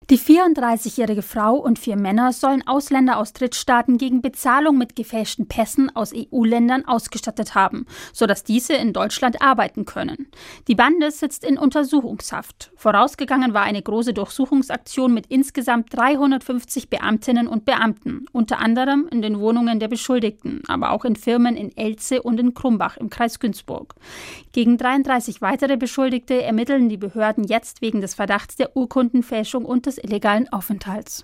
Die 34-jährige Frau und 4 Männer sollen Ausländer aus Drittstaaten gegen Bezahlung mit gefälschten Pässen aus EU-Ländern ausgestattet haben, sodass diese in Deutschland arbeiten können. Die Bande sitzt in Untersuchungshaft. Vorausgegangen war eine große Durchsuchungsaktion mit insgesamt 350 Beamtinnen und Beamten, unter anderem in den Wohnungen der Beschuldigten, aber auch in Firmen in Elze und in Krumbach im Kreis Günzburg. Gegen 33 weitere Beschuldigte ermitteln die Behörden jetzt wegen des Verdachts der Urkundenfälschung und des illegalen Aufenthalts.